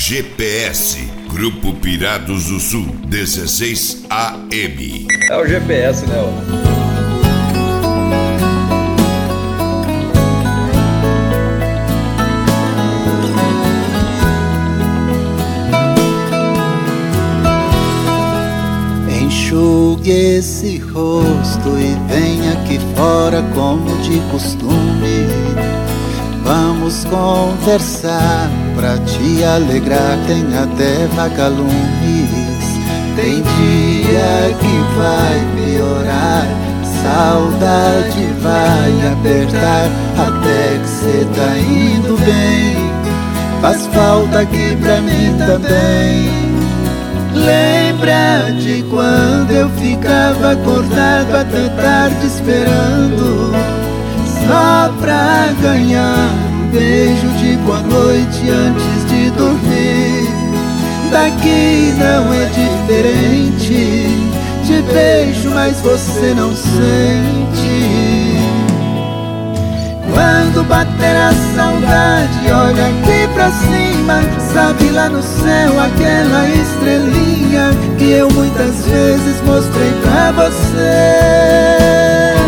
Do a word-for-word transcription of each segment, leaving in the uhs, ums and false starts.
G P S, Grupo Pirados do Sul, dezesseis A M. É o G P S, né? Enxugue esse rosto e venha aqui fora como de costume. Vamos conversar pra te alegrar, tem até vagalumes. Tem dia que vai piorar, saudade vai apertar, até que cê tá indo bem. Faz falta aqui pra mim também. Lembra de quando eu ficava acordado até tarde esperando, só pra ganhar um beijo de boa noite antes de dormir. Daqui não é diferente, te beijo mas você não sente. Quando bater a saudade, olha aqui pra cima, sabe lá no céu aquela estrelinha que eu muitas vezes mostrei pra você.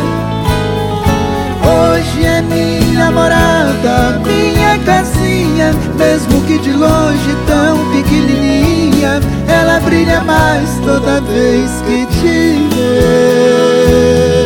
Hoje é minha morada, minha casinha, mesmo que de longe tão pequenininha, ela brilha mais toda vez que te vê.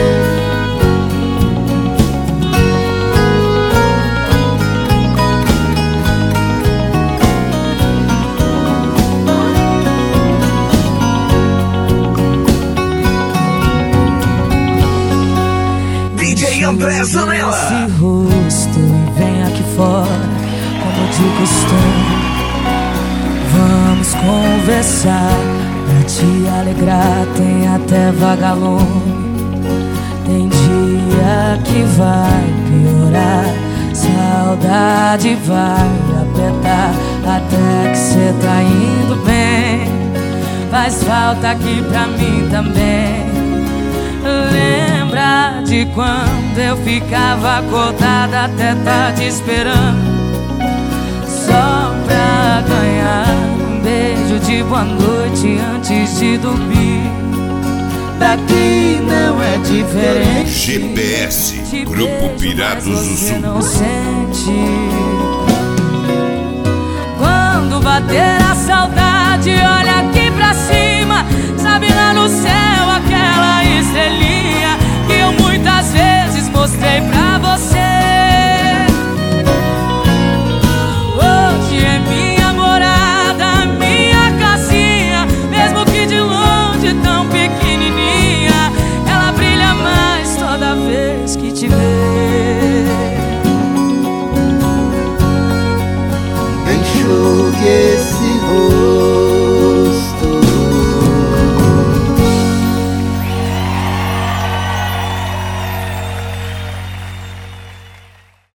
André Zanella. Esse rosto e vem aqui fora como de costume. Vamos conversar pra te alegrar, tem até vagalume. Tem dia que vai piorar, saudade vai apertar, até que cê tá indo bem. Faz falta aqui pra mim também. Lembra de quando eu ficava acordada até tarde esperando, só pra ganhar um beijo de boa noite antes de dormir. Daqui não é diferente. G P S, Grupo Pirados do Sul. Não sente. Quando bater a saudade, olha